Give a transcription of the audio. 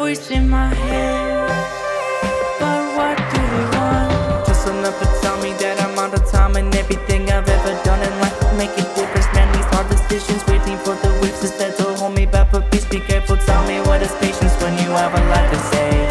voice in my head. But what do they want? Just enough to tell me that I'm out of time, and everything I've ever done in life will make a difference. Man, these hard decisions, waiting for the weeks instead to hold me back. But please be careful, tell me what is patience when you have a lot to say.